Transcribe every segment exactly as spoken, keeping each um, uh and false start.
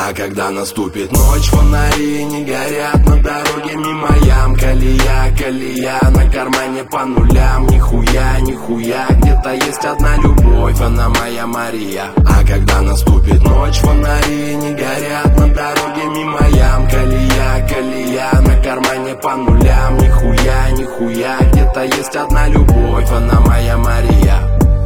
А когда наступит ночь, фонари не горят на дороге мимо ям. Колея, колея, на кармане по нулям. Нихуя, нихуя, где-то есть одна любовь, она моя Мария. А когда наступит ночь, фонари не горят на дороге мимо ям. Колея, колея, на кармане по нулям. Нихуя, нихуя, где-то есть одна любовь, она моя Мария.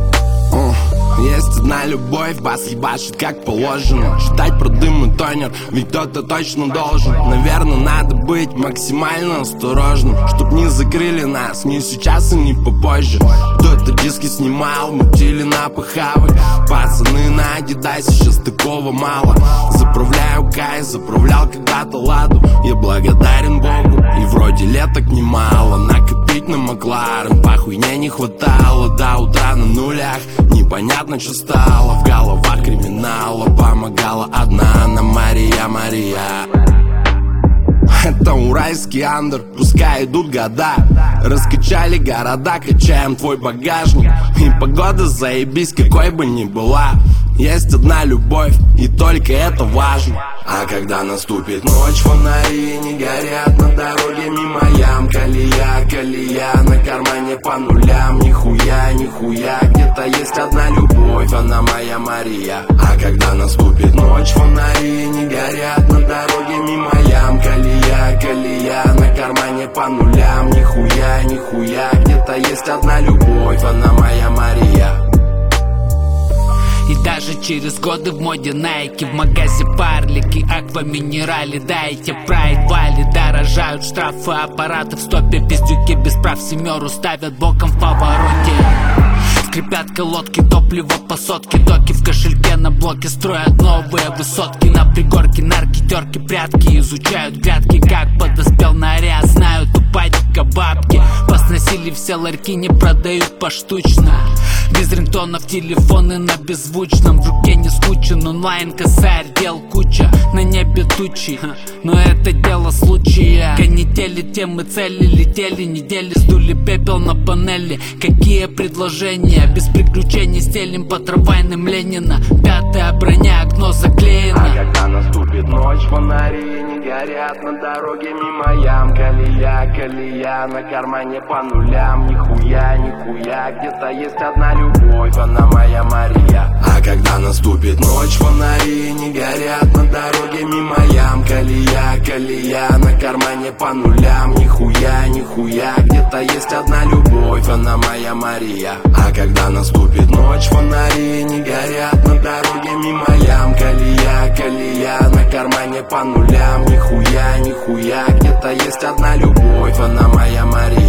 Есть одна любовь, бас ебашит как положено. Считать про дым и тонер, ведь кто-то точно должен. Наверное, надо быть максимально осторожным, чтоб не закрыли нас ни сейчас и ни попозже. Кто-то диски снимал, мутили на похавы. Пацаны на Адидасе, сейчас такого мало. Заправляю кай, заправлял когда-то ладу. Я благодарен Богу, и вроде леток немало. Накопить на Макларен, по хуйне не хватало. До утра на нулях, непонятно, что стало. В головах криминала помогала одна она, Мария, Мария. Это уральский андер, пускай идут года. Раскачали города, качаем твой багажник. И погода заебись, какой бы ни была. Есть одна любовь, и только это важно. А когда наступит ночь, фонари не горят на дороге мимо ям. Колея, колея, на кармане по нулям. Нихуя, нихуя, где-то есть одна любовь, она моя Мария. А когда наступит ночь, фонари не горят на дороге мимо ям. Колея, колея, на кармане по нулям. Нихуя, нихуя, где-то есть одна любовь, она моя Мария. И даже через годы в моде найки, в магазе парлики, аква минерали, дайте прайд, вали, дорожают штрафы, аппараты в стопе, пиздюки без прав семеру ставят боком в повороте. Скрипят колодки, топливо по сотке, токи в кошельке на блоке, строят новые высотки. На пригорке нарки, терки, прятки, изучают грядки, как подоспел наряд, знают упадика бабки. Посносили все ларьки, не продают поштучно. Без рингтонов телефоны на беззвучном, в руке не скучен, онлайн косарь, дел куча, на небе тучи, но это дело случая. Канители, темы, цели, летели недели, сдули пепел на панели. Какие предложения, без приключений стелим по трамвайным Ленина. Пятая броня, окно заклеено. А когда наступит ночь, фонари не горят на дороге мимо ям. Колея, колея, на кармане по нулям. Нихуя, нихуя, где-то есть одна любовь, она моя Мария. А когда наступит ночь, фонари не горят на дороге мимо ям. Колея, колея, на кармане по нулям. Нихуя, нихуя, где-то есть одна любовь, она моя Мария. А когда наступит ночь, фонари не горят на дороге мимо ям. Колея, колея, на кармане по нулям. Нихуя, нихуя, где-то есть одна любовь, она моя Мария.